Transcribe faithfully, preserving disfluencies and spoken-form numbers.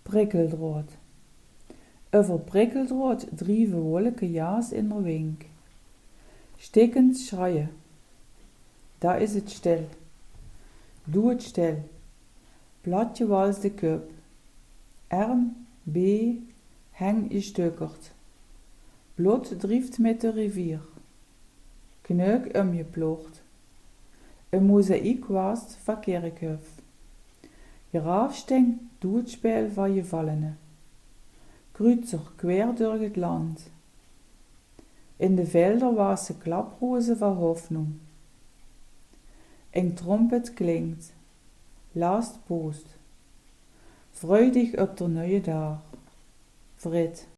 Prikkeldraad. Over prikkeldraad drieven wolke jaars in der wink. Stikkend schreien. Da is het stil. Doe het stil. Bladje wals de kup. Arm, bee, heng is stukkert. Blot drieft met de rivier. Kneuk umgeplocht. Een mozaïek waast van kerkhof. Jeraaf stinkt doetspel van je vallene. Kruizer quer door het land. In de velder was de klaproze van Hoffnung. Een trompet klinkt. Last post. Freudig op der neue dag. Frit.